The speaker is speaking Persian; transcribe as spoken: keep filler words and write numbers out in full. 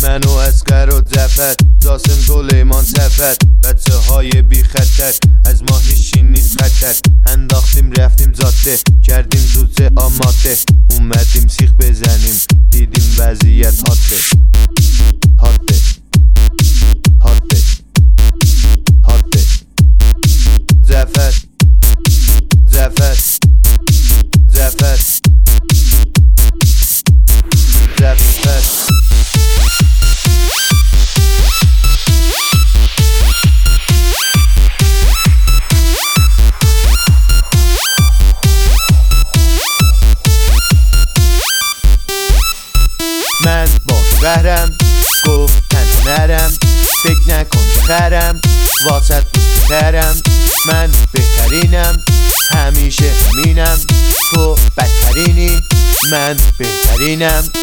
من و اسقر و ظفر، جاسم سلیمان سفر، بچه های بی خطر، از ما هیچی نیست خطر. انداختیم رفتیم زاده، کردیم زوزه آماده، اومدیم سیخ بزنیم، دیدیم وضعیت حاده حاده حاده حاده. ظفر ظفر ظفر ظفر. من با قهرم گفت تنها نرم، فکر نکن که خرم واسط بزرگترم. من بهترینم همیشه همینم، تو بدترینی من بهترینم.